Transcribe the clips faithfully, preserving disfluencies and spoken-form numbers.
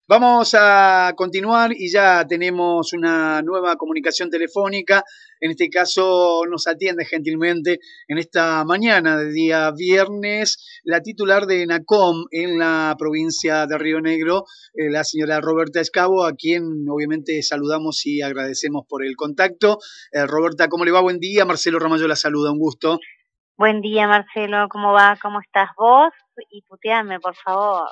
Vamos a continuar y ya tenemos una nueva comunicación telefónica. En este caso nos atiende gentilmente en esta mañana de día viernes la titular de ENACOM en la provincia de Río Negro, eh, la señora Roberta Escabo, a quien obviamente saludamos y agradecemos por el contacto. Eh, Roberta, ¿cómo le va? Buen día. Marcelo Ramallo la saluda, un gusto. Buen día, Marcelo, ¿cómo va? ¿Cómo estás vos? Y puteame, por favor.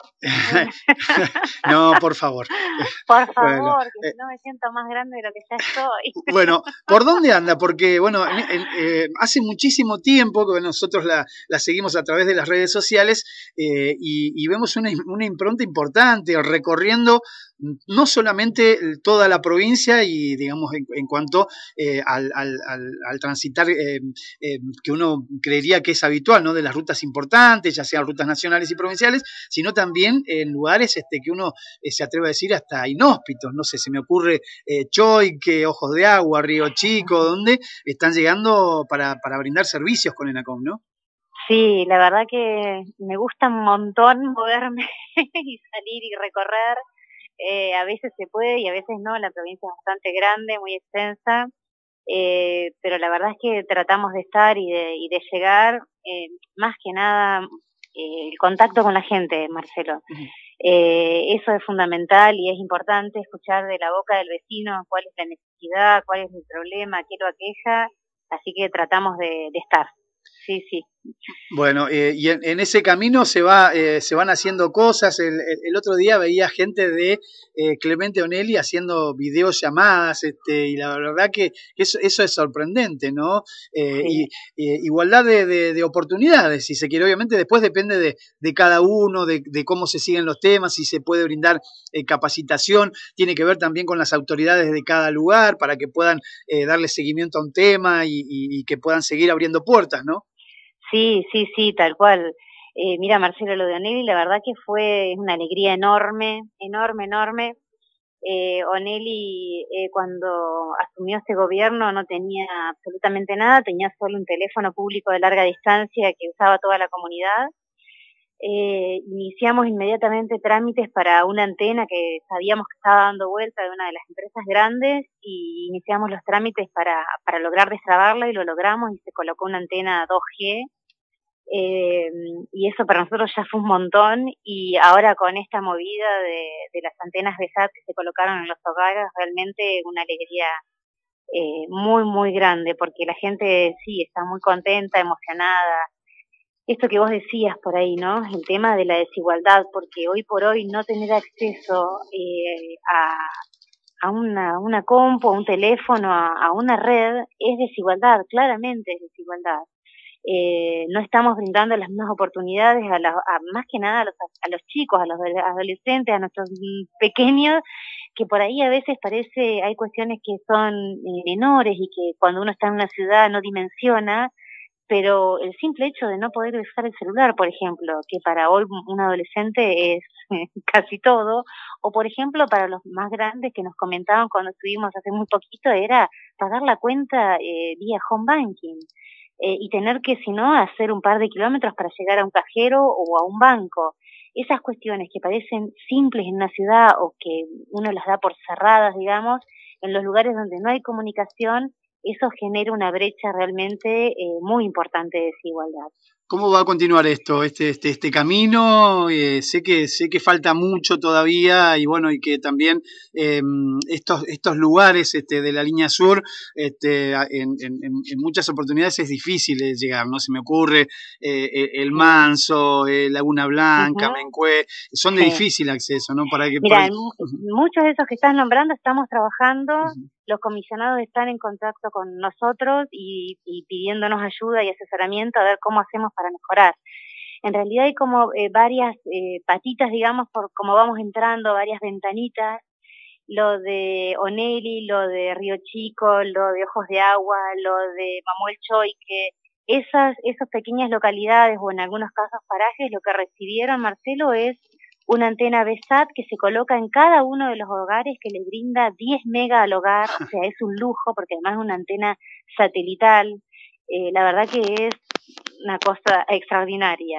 No, por favor. Por Bueno, favor, que eh, si no me siento más grande de lo que ya estoy. Bueno, ¿por dónde anda? Porque, bueno, en, en, eh, hace muchísimo tiempo que nosotros la, la seguimos a través de las redes sociales eh, y, y vemos una, una impronta importante recorriendo no solamente toda la provincia y, digamos, en, en cuanto eh, al, al, al, al transitar eh, eh, que uno creería que es habitual, ¿no? De las rutas importantes, ya sean rutas nacionales y provinciales, sino también en lugares este, que uno eh, se atreve a decir hasta inhóspitos. No sé, se me ocurre eh, Choique, Ojos de Agua, Río Chico, donde están llegando para, para brindar servicios con ENACOM, ¿no? Sí, la verdad que me gusta un montón moverme y salir y recorrer. Eh, a veces se puede y a veces no, la provincia es bastante grande, muy extensa. Eh, pero la verdad es que tratamos de estar y de, y de llegar, eh, más que nada, eh, el contacto con la gente, Marcelo. Uh-huh. Eh, eso es fundamental y es importante escuchar de la boca del vecino cuál es la necesidad, cuál es el problema, qué lo aqueja, así que tratamos de, de estar. Sí, sí. Bueno, eh, y en, en ese camino se va, eh, se van haciendo cosas. El, el, el otro día veía gente de eh, Clemente Onelli haciendo videollamadas, este, y la verdad que eso, eso es sorprendente, ¿no? Eh, sí. Y eh, igualdad de, de, de oportunidades, si se quiere. Obviamente después depende de, de cada uno, de, de cómo se siguen los temas, si se puede brindar eh, capacitación. Tiene que ver también con las autoridades de cada lugar para que puedan eh, darle seguimiento a un tema y, y, y que puedan seguir abriendo puertas, ¿no? Sí, sí, sí, tal cual. Eh, mira, Marcelo, lo de Onelli, la verdad que fue una alegría enorme, enorme, enorme. Eh, Onelli, eh, cuando asumió este gobierno, no tenía absolutamente nada, tenía solo un teléfono público de larga distancia que usaba toda la comunidad. Eh, iniciamos inmediatamente trámites para una antena que sabíamos que estaba dando vuelta de una de las empresas grandes y iniciamos los trámites para, para lograr destrabarla y lo logramos y se colocó una antena dos G. Eh, y eso para nosotros ya fue un montón y ahora con esta movida de, de las antenas B S A T que se colocaron en los hogares, realmente una alegría eh, muy muy grande porque la gente sí está muy contenta, emocionada. Esto que vos decías por ahí, ¿no? El tema de la desigualdad, porque hoy por hoy no tener acceso eh, a, a una, una compu, a un teléfono, a, a una red, es desigualdad, claramente es desigualdad. Eh, no estamos brindando las mismas oportunidades a, la, a más que nada a los, a los chicos, a los adolescentes, a nuestros pequeños, que por ahí a veces parece, hay cuestiones que son eh, menores y que cuando uno está en una ciudad no dimensiona, pero el simple hecho de no poder usar el celular, por ejemplo, que para hoy un adolescente es casi todo, o por ejemplo para los más grandes que nos comentaban cuando estuvimos hace muy poquito, era pagar la cuenta eh, vía home banking. Eh, y tener que, si no, hacer un par de kilómetros para llegar a un cajero o a un banco. Esas cuestiones que parecen simples en una ciudad o que uno las da por cerradas, digamos, en los lugares donde no hay comunicación, eso genera una brecha realmente eh, muy importante de desigualdad. ¿Cómo va a continuar esto, este, este, este camino? Eh, sé que sé que falta mucho todavía y bueno, y que también eh, estos, estos lugares este, de la línea sur, este, en, en, en muchas oportunidades es difícil llegar, ¿no? Se me ocurre eh, El Manso, eh, Laguna Blanca, uh-huh. Mencue, son de sí. difícil acceso, ¿no? Para que, Mira, para... en uh-huh. muchos de esos que estás nombrando estamos trabajando, uh-huh. los comisionados están en contacto con nosotros y, y pidiéndonos ayuda y asesoramiento a ver cómo hacemos para mejorar. En realidad hay como eh, varias eh, patitas, digamos, por como vamos entrando, varias ventanitas, lo de Onelli, lo de Río Chico, lo de Ojos de Agua, lo de Mamuel Choique, esas, esas pequeñas localidades o en algunos casos parajes, lo que recibieron, Marcelo, es una antena B S A T que se coloca en cada uno de los hogares que le brinda diez megas al hogar, o sea, es un lujo porque además es una antena satelital, eh, la verdad que es una cosa extraordinaria.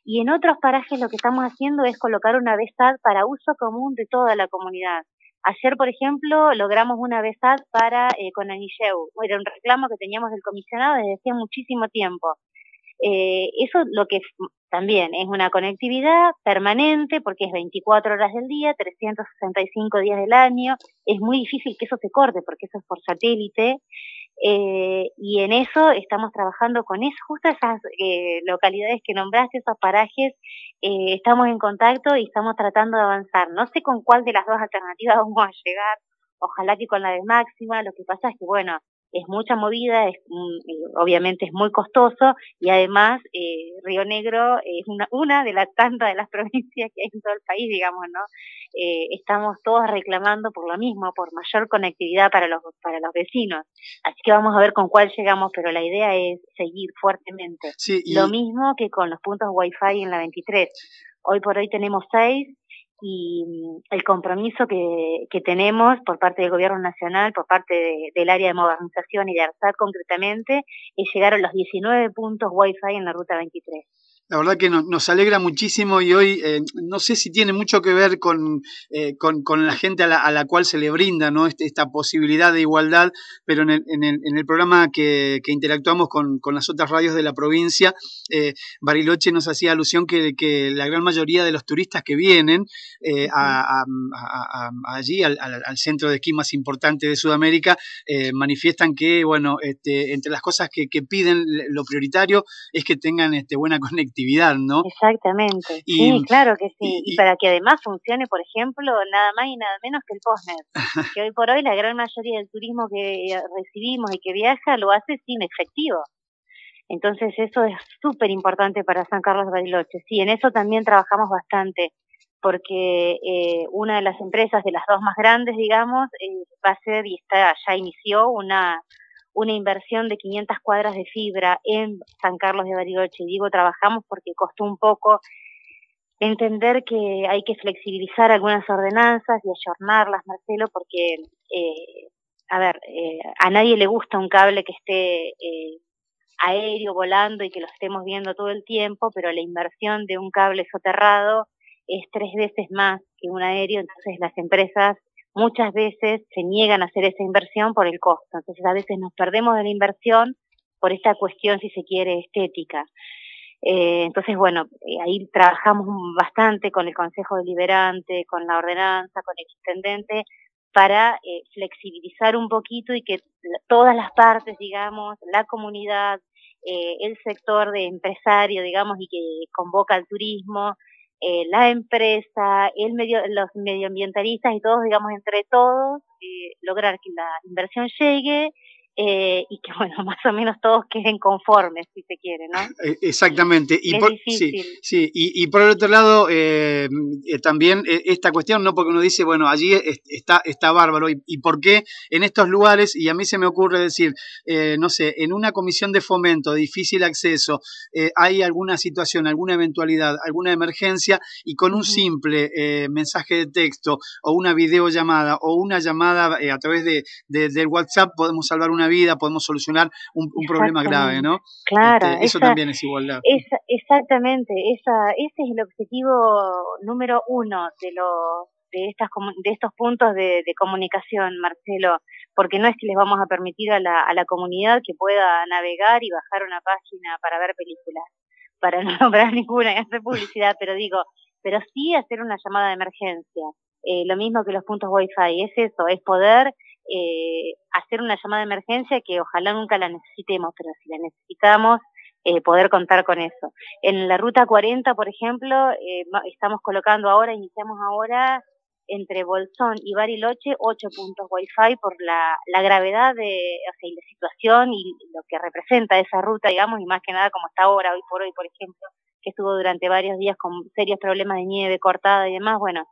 Y en otros parajes lo que estamos haciendo es colocar una B S A D para uso común de toda la comunidad. Ayer, por ejemplo, logramos una B S A D para eh, Conanilleu. Era un reclamo que teníamos del comisionado desde hacía muchísimo tiempo. Eh, eso lo que también es una conectividad permanente porque es veinticuatro horas del día, trescientos sesenta y cinco días del año. Es muy difícil que eso se corte porque eso es por satélite. Eh, y en eso estamos trabajando con eso, justo esas eh, localidades que nombraste, esos parajes, eh, estamos en contacto y estamos tratando de avanzar. No sé con cuál de las dos alternativas vamos a llegar, ojalá que con la de Máxima. Lo que pasa es que, bueno, es mucha movida, es, mm, obviamente es muy costoso, y además eh, Río Negro es una, una de las tantas de las provincias que hay en todo el país, digamos, ¿no? Eh, estamos todos reclamando por lo mismo, por mayor conectividad para los, para los vecinos. Así que vamos a ver con cuál llegamos, pero la idea es seguir fuertemente. Sí, y... Lo mismo que con los puntos Wi-Fi en la veintitrés. Hoy por hoy tenemos seis, y el compromiso que, que tenemos por parte del Gobierno Nacional, por parte de, del área de modernización y de ARSAT concretamente, es llegar a los diecinueve puntos Wi-Fi en la ruta veintitrés. La verdad que nos, nos alegra muchísimo, y hoy eh, no sé si tiene mucho que ver con, eh, con, con la gente a la, a la cual se le brinda, ¿no? Este, esta posibilidad de igualdad, pero en el, en el, en el programa que, que interactuamos con, con las otras radios de la provincia, eh, Bariloche nos hacía alusión que, que la gran mayoría de los turistas que vienen eh, a, a, a, a, allí, al, al, al centro de esquí más importante de Sudamérica, eh, manifiestan que, bueno, este, entre las cosas que, que piden, lo prioritario es que tengan este, buena conectividad, ¿no? Exactamente, y, sí, claro que sí, y, y, y para que además funcione, por ejemplo, nada más y nada menos que el Postnet, que hoy por hoy la gran mayoría del turismo que recibimos y que viaja lo hace sin efectivo. Entonces eso es súper importante para San Carlos de Bariloche. Sí, en eso también trabajamos bastante, porque eh, una de las empresas, de las dos más grandes, digamos, eh, va a ser, y está, ya inició una una inversión de quinientas cuadras de fibra en San Carlos de Bariloche. Y digo trabajamos porque costó un poco entender que hay que flexibilizar algunas ordenanzas y ayornarlas, Marcelo, porque, eh, a ver, eh, a nadie le gusta un cable que esté eh, aéreo, volando, y que lo estemos viendo todo el tiempo, pero la inversión de un cable soterrado es tres veces más que un aéreo. Entonces las empresas muchas veces se niegan a hacer esa inversión por el costo. Entonces a veces nos perdemos de la inversión por esta cuestión, si se quiere, estética. Eh, entonces, bueno, eh, ahí trabajamos bastante con el Consejo Deliberante, con la ordenanza, con el intendente, para eh, flexibilizar un poquito y que todas las partes, digamos, la comunidad, eh, el sector de empresario, digamos, y que convoca al turismo, eh, la empresa, el medio, los medioambientalistas y todos, digamos, entre todos, eh, lograr que la inversión llegue eh, y que, bueno, más o menos todos queden conformes, si se quiere, ¿no? Exactamente. Y, y por, es difícil. Sí, sí. Y, y por el otro lado, eh, eh, también eh, esta cuestión, ¿no? Porque uno dice, bueno, allí es, está, está bárbaro. Y, ¿Y por qué en estos lugares? Y a mí se me ocurre decir, eh, no sé, en una comisión de fomento de difícil acceso, eh, hay alguna situación, alguna eventualidad, alguna emergencia, y con un uh-huh. simple eh, mensaje de texto o una videollamada o una llamada eh, a través de, de, del WhatsApp podemos salvar una vida, podemos solucionar un, un problema grave, ¿no? Claro, este, eso esa, también es igualdad. Esa, exactamente, esa, ese es el objetivo número uno de los de estas de estos puntos de, de comunicación, Marcelo, porque no es que les vamos a permitir a la, a la comunidad que pueda navegar y bajar una página para ver películas, para no nombrar ninguna y hacer publicidad, pero digo, pero sí hacer una llamada de emergencia. Eh, lo mismo que los puntos Wi-Fi, es eso, es poder eh, hacer una llamada de emergencia que ojalá nunca la necesitemos, pero si la necesitamos, eh, poder contar con eso. En la ruta cuarenta, por ejemplo, eh, estamos colocando ahora, iniciamos ahora, entre Bolsón y Bariloche, ocho puntos Wi-Fi por la, la gravedad de, o sea, y la situación y lo que representa esa ruta, digamos, y más que nada como está ahora, hoy por hoy, por ejemplo, que estuvo durante varios días con serios problemas de nieve, cortada y demás. Bueno,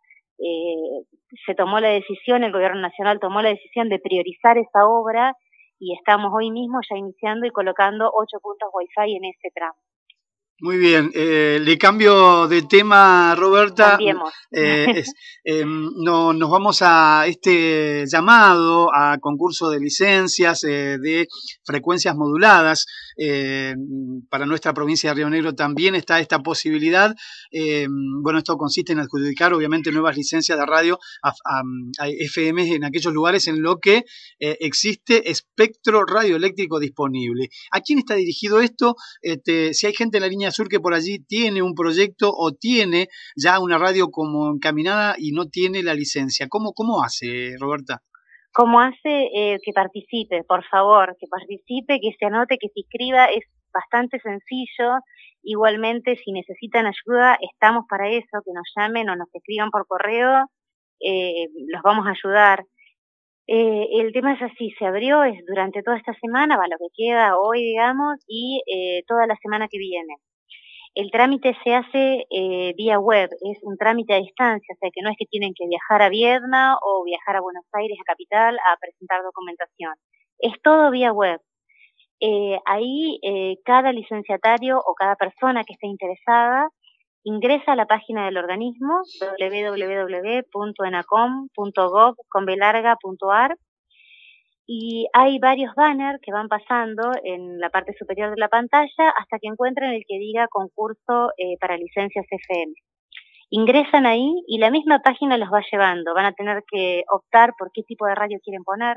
eh, se tomó la decisión, el Gobierno Nacional tomó la decisión de priorizar esa obra y estamos hoy mismo ya iniciando y colocando ocho puntos Wi-Fi en ese tramo. Muy bien, eh, le cambio de tema, Roberta. Cambiemos. Eh, es, eh, no, nos vamos a este llamado a concurso de licencias eh, de frecuencias moduladas. Eh, para nuestra provincia de Río Negro también está esta posibilidad. Eh, bueno, esto consiste en adjudicar, obviamente, nuevas licencias de radio a, a, a F M en aquellos lugares en lo que eh, existe espectro radioeléctrico disponible. ¿A quién está dirigido esto? Este, si hay gente en la línea sur que por allí tiene un proyecto o tiene ya una radio como encaminada y no tiene la licencia, ¿cómo, cómo hace, Roberta? ¿Cómo hace? Eh, que participe, por favor, que participe, que se anote, que se inscriba, es bastante sencillo. Igualmente, si necesitan ayuda, estamos para eso, que nos llamen o nos escriban por correo, eh, los vamos a ayudar. Eh, el tema es así, se abrió es durante toda esta semana, va lo que queda hoy, digamos, y eh, toda la semana que viene. El trámite se hace eh, vía web, es un trámite a distancia, o sea que no es que tienen que viajar a Viedma o viajar a Buenos Aires, a Capital, a presentar documentación. Es todo vía web. Eh, ahí eh, cada licenciatario o cada persona que esté interesada ingresa a la página del organismo doble u doble u doble u punto enacom punto gov punto ar y hay varios banners que van pasando en la parte superior de la pantalla hasta que encuentren el que diga concurso eh, para licencias F M. Ingresan ahí y la misma página los va llevando. Van a tener que optar por qué tipo de radio quieren poner,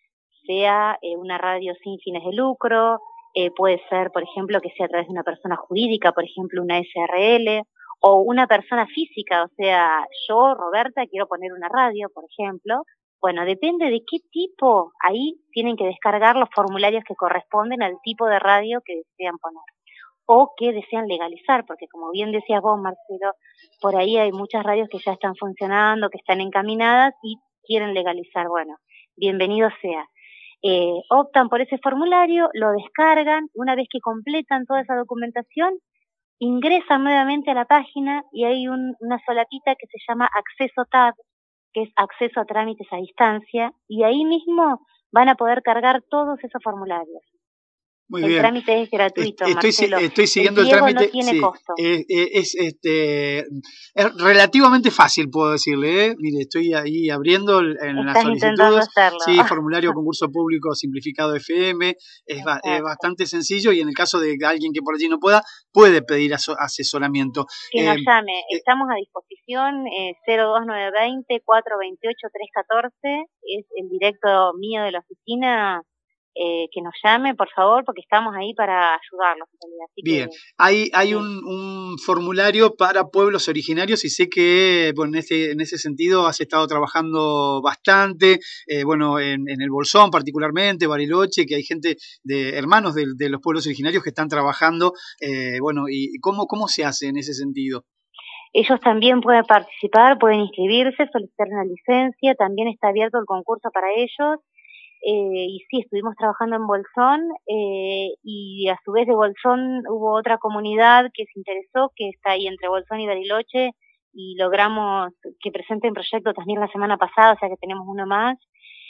sea eh, una radio sin fines de lucro, eh, puede ser, por ejemplo, que sea a través de una persona jurídica, por ejemplo, una S R L, o una persona física, o sea, yo, Roberta, quiero poner una radio, por ejemplo. Bueno, depende de qué tipo, ahí tienen que descargar los formularios que corresponden al tipo de radio que desean poner o que desean legalizar, porque como bien decías vos, Marcelo, por ahí hay muchas radios que ya están funcionando, que están encaminadas y quieren legalizar. Bueno, bienvenido sea. Eh, optan por ese formulario, lo descargan, una vez que completan toda esa documentación, ingresan nuevamente a la página y hay un, una solatita que se llama Acceso Tab, que es acceso a trámites a distancia, y ahí mismo van a poder cargar todos esos formularios. Muy el bien. trámite es gratuito, estoy, Marcelo. Estoy siguiendo el, el trámite. No tiene sí, costo. Es, es, este, es relativamente fácil, puedo decirle. ¿eh? Mire, estoy ahí abriendo en Estás las solicitudes. Intentando hacerlo. Sí, formulario concurso público simplificado F M. Es, ba, es bastante sencillo y en el caso de alguien que por allí no pueda, puede pedir aso, asesoramiento. Que eh, nos llame. Eh, Estamos a disposición. Eh, cero dos nueve dos cero, cuatro dos ocho, tres uno cuatro. Es el directo mío de la oficina. Eh, que nos llame, por favor, porque estamos ahí para ayudarlos. En realidad. Así Bien, que, hay, hay sí. un, un formulario para pueblos originarios y sé que bueno, en, ese, en ese sentido has estado trabajando bastante, eh, bueno, en, en el Bolsón particularmente, Bariloche, que hay gente de hermanos de, de los pueblos originarios que están trabajando, eh, bueno, y ¿cómo, cómo se hace en ese sentido? Ellos también pueden participar, pueden inscribirse, solicitar una licencia, también está abierto el concurso para ellos. Eh, y sí, estuvimos trabajando en Bolsón eh, y a su vez de Bolsón hubo otra comunidad que se interesó, que está ahí entre Bolsón y Bariloche, y logramos que presenten proyecto también la semana pasada, o sea que tenemos uno más,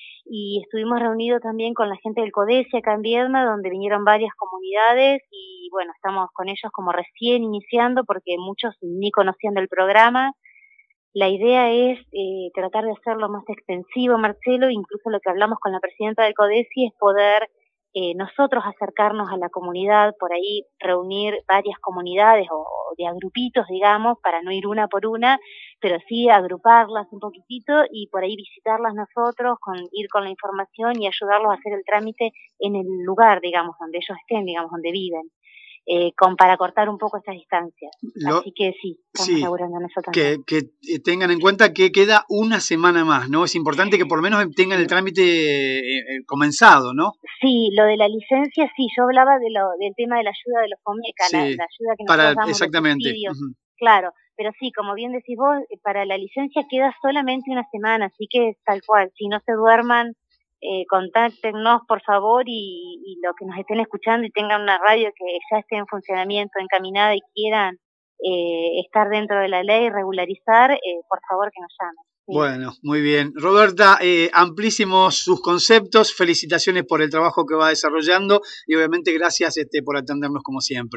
y estuvimos reunidos también con la gente del CODESI acá en Viedma, donde vinieron varias comunidades, y bueno, estamos con ellos como recién iniciando, porque muchos ni conocían del programa. La idea es eh, tratar de hacerlo más extensivo, Marcelo, incluso lo que hablamos con la presidenta del CODESI es poder eh, nosotros acercarnos a la comunidad, por ahí reunir varias comunidades o, o de agrupitos, digamos, para no ir una por una, pero sí agruparlas un poquitito y por ahí visitarlas nosotros, con ir con la información y ayudarlos a hacer el trámite en el lugar, digamos, donde ellos estén, digamos, donde viven. Eh, con, para cortar un poco estas distancias. Lo, Así que sí, estamos sí, laburando en eso también. Que, que tengan en cuenta que queda una semana más, ¿no? Es importante que por lo menos tengan el trámite eh, comenzado, ¿no? Sí, lo de la licencia, sí, yo hablaba de lo, del tema de la ayuda de los FOMECA, sí, la, la ayuda que nosotros para, damos exactamente. de subsidios. Uh-huh. Claro, pero sí, como bien decís vos, para la licencia queda solamente una semana, así que tal cual, si no se duerman, Eh, contáctenos por favor y, y los que nos estén escuchando y tengan una radio que ya esté en funcionamiento, encaminada y quieran eh, estar dentro de la ley, regularizar, eh, por favor que nos llamen. ¿Sí? Bueno, muy bien. Roberta, eh, amplísimos sus conceptos, felicitaciones por el trabajo que va desarrollando y obviamente gracias este, por atendernos como siempre.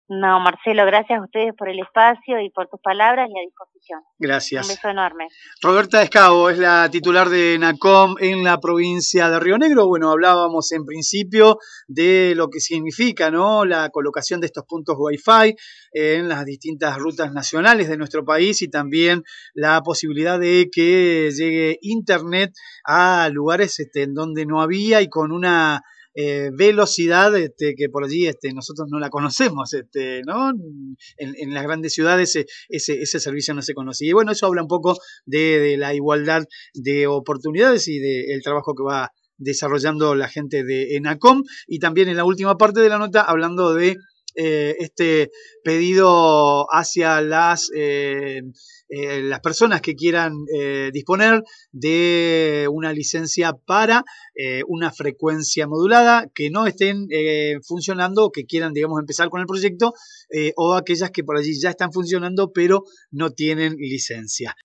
No, Marcelo, gracias a ustedes por el espacio y por tus palabras y a disposición. Gracias. Un beso enorme. Roberta Escavo es la titular de ENACOM en la provincia de Río Negro. Bueno, hablábamos en principio de lo que significa, ¿no?, la colocación de estos puntos Wi-Fi en las distintas rutas nacionales de nuestro país y también la posibilidad de que llegue internet a lugares este, en donde no había y con una Eh, velocidad este, que por allí este, nosotros no la conocemos, este, ¿no? En, en las grandes ciudades ese, ese, ese servicio no se conoce. Y bueno, eso habla un poco de, de la igualdad de oportunidades y del trabajo que va desarrollando la gente de ENACOM. Y también en la última parte de la nota hablando de eh, este pedido hacia las, eh, eh, las personas que quieran eh, disponer de una licencia para eh, una frecuencia modulada, que no estén eh, funcionando, que quieran, digamos, empezar con el proyecto, eh, o aquellas que por allí ya están funcionando pero no tienen licencia.